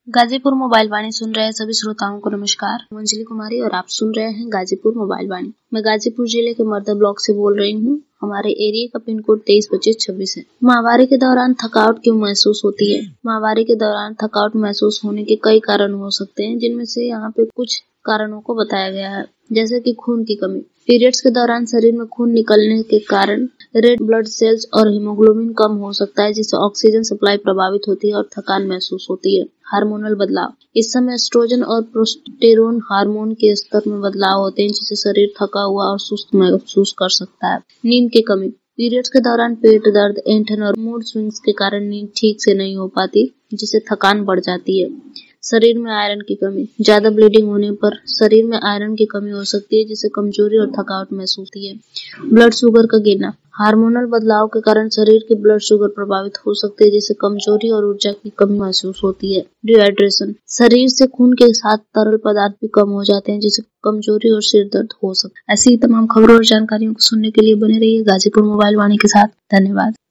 Ghazipur mobile वाणी सुन रहे सभी श्रोताओं को नमस्कार। अंजलि कुमारी और आप सुन रहे हैं गाजीपुर मोबाइल वाणी। मैं गाजीपुर जिले के मर्दा ब्लॉक से बोल रही हूँ। हमारे एरिया का पिन कोड 232526 है। माहवारी के दौरान थकावट क्यों महसूस होती है? माहवारी के दौरान थकावट महसूस होने के कई कारण हो सकते हैं, जिनमें से यहाँ पे कुछ कारणों को बताया गया है, जैसे कि खून की कमी। पीरियड्स के दौरान शरीर में खून निकलने के कारण रेड ब्लड सेल्स और हीमोग्लोबिन कम हो सकता है, जिससे ऑक्सीजन सप्लाई प्रभावित होती है और थकान महसूस होती है। हार्मोनल बदलाव। इस समय एस्ट्रोजन और प्रोस्टेरोन हार्मोन के स्तर में बदलाव होते हैं, जिससे शरीर थका हुआ और सुस्त महसूस कर सकता है। नींद की कमी। पीरियड्स के दौरान पेट दर्द, ऐंठन और मूड स्विंग्स के कारण नींद ठीक से नहीं हो पाती, जिससे थकान बढ़ जाती है। शरीर में आयरन की कमी। ज्यादा ब्लीडिंग होने पर शरीर में आयरन की कमी हो सकती है, जिससे कमजोरी और थकावट महसूस होती है। ब्लड शुगर का गिरना। हार्मोनल बदलाव के कारण शरीर की ब्लड शुगर प्रभावित हो सकती है, जिससे कमजोरी और ऊर्जा की कमी महसूस होती है। डिहाइड्रेशन। शरीर से खून के साथ तरल पदार्थ भी कम हो जाते हैं, जिससे कमजोरी और सिर दर्द हो सकता है। ऐसी तमाम खबरों और जानकारियों को सुनने के लिए बने रहिए गाजीपुर मोबाइल वाणी के साथ। धन्यवाद।